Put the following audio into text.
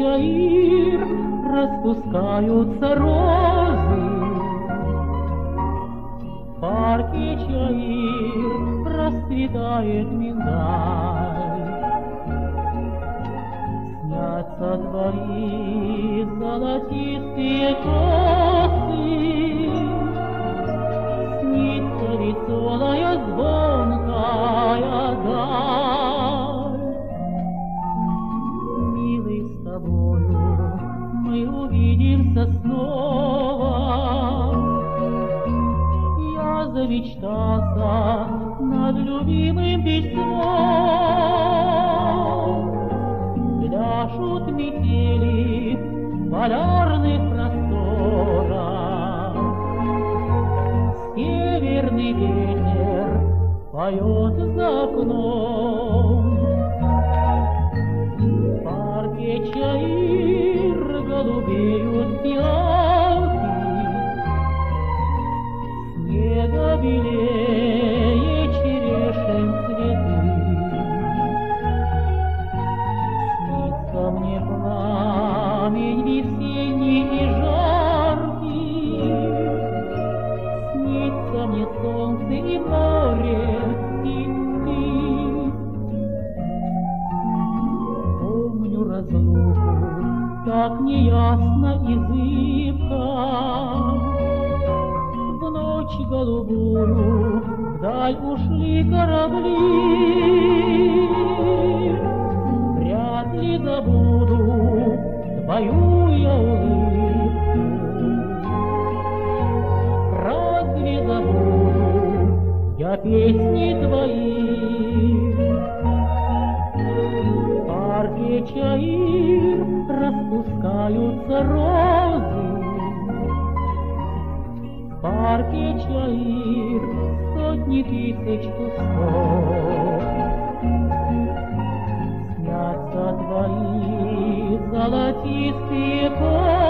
Чаир распускаются розы, в парке Чаир расцветает миндаль. Снятся твои золотистые косы, снится веселая звонкая даль. Милый, с тобою мы увидимся снова. Я замечтался над любимым письмом. Пляшут метели в полярных просторах. Северный ветер поет за окном. В парке Чаир голубеют фиалки, снега белее черешен цветы. Снится мне пламень весенний и жаркий, снится мне солнце и море, и ты. Помню разлуку, так неясно и зыбко. В ночь голубую вдаль ушли корабли. Вряд ли забуду твою я улыбку. Разве забуду я песни твои? В парке Чаир распускаются розы, в парке Чаир сотни тысяч кустов. Снятся твои золотистые косы,